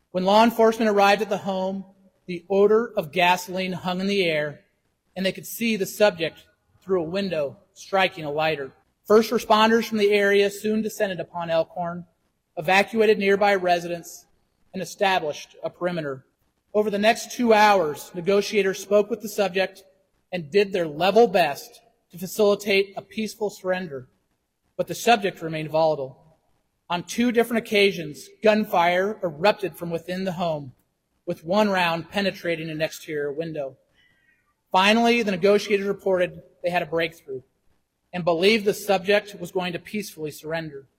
When law enforcement arrived at the home, the odor of gasoline hung in the air, and they could see the subject through a window striking a lighter. First responders from the area soon descended upon Elkhorn, evacuated nearby residents, and established a perimeter. Over the next 2 hours, negotiators spoke with the subject and did their level best to facilitate a peaceful surrender, but the subject remained volatile. On 2 different occasions, gunfire erupted from within the home, with 1 round penetrating an exterior window. Finally, the negotiators reported they had a breakthrough and believed the subject was going to peacefully surrender.